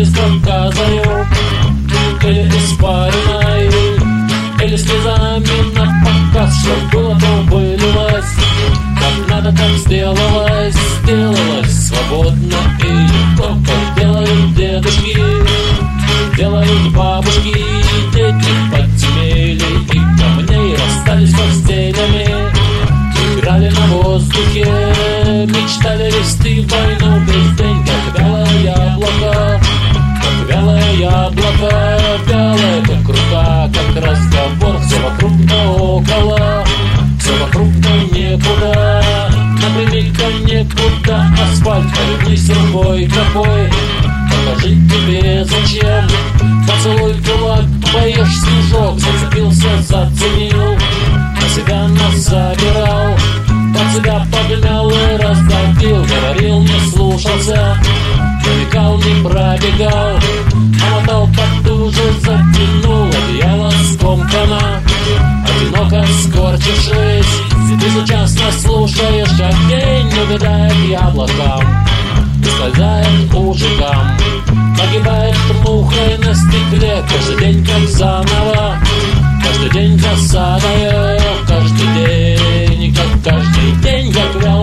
или с проказою, или испариной, или слезами на показ. Что было, то вылилось, как надо, так сделалось, сделалось свободно и легко, как делают дедушки, делают бабушки, дети подземелья и камней расстались с постелями, играли на воздухе, мечтали вести войну весь день, как вялое яблоко, как вялое яблоко, вялое, как рука, как разговор. Все вокруг да около, все вокруг да некуда, напрямик-то некуда. Асфальт, повернись рукой какой, покажи тебе зачем. Поцелуй кулак, поешь снежок, зацепился, заценил, на себя нас забирал, под себя погнал и раздавил. Говорил, не слушался, намекал, не пробегал, намотал потуже, затянул, одеяло скомкано, одиноко скорчившись, безучастно слушаешь, как день убегает яблоком, скользает ужиком, погибает мухой на стекле. Каждый день как заново, каждый день засадою, каждый день, как каждый день, как вяло